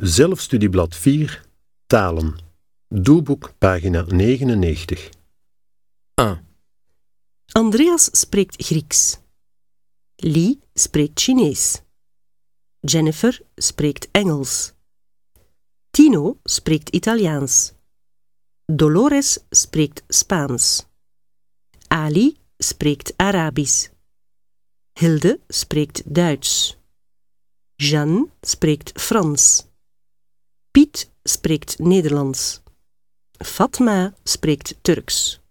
Zelfstudieblad 4, Talen. Doelboek, pagina 99. 1. Andreas spreekt Grieks. Lee spreekt Chinees. Jennifer spreekt Engels. Tino spreekt Italiaans. Dolores spreekt Spaans. Ali spreekt Arabisch. Hilde spreekt Duits. Jeanne spreekt Frans. Piet spreekt Nederlands. Fatma spreekt Turks.